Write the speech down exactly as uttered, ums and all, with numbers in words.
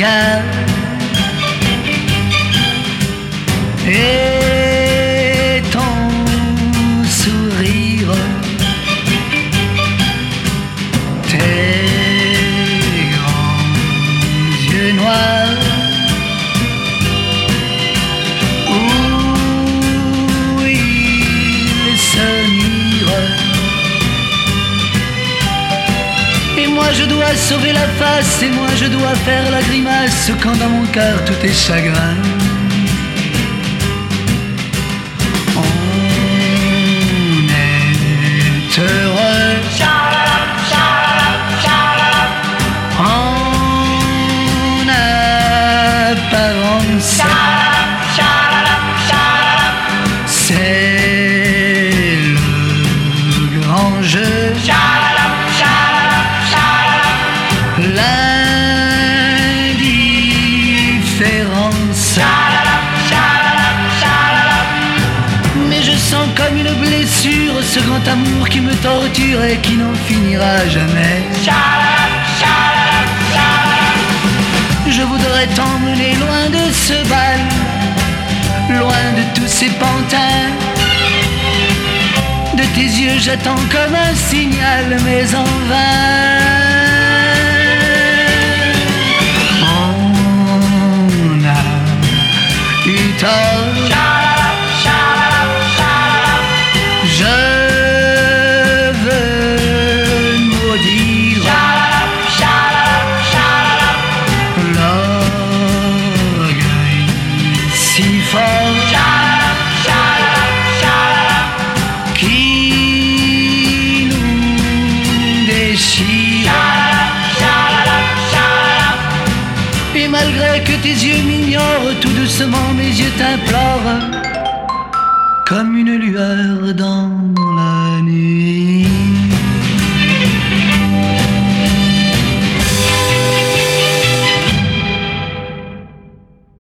regard et ton sourire, tes grands yeux noirs où ils se mirent. Et moi je dois sauver la face, et moi je dois faire la grimace quand dans mon cœur tout est chagrin. Heureux en apparence, c'est le grand jeu, l'indifférence. Mais je sens comme une blessure ce grand amour qui me torture et qui n'en finira jamais. Je voudrais t'emmener loin de ce bal, loin de tous ces pantins. De tes yeux j'attends comme un signal, mais en vain. On a eu tort. Je veux maudire l'orgueil si fort qui nous déchire. Et malgré que tes yeux m'ignorent, tout doucement mes yeux t'implorent comme une lueur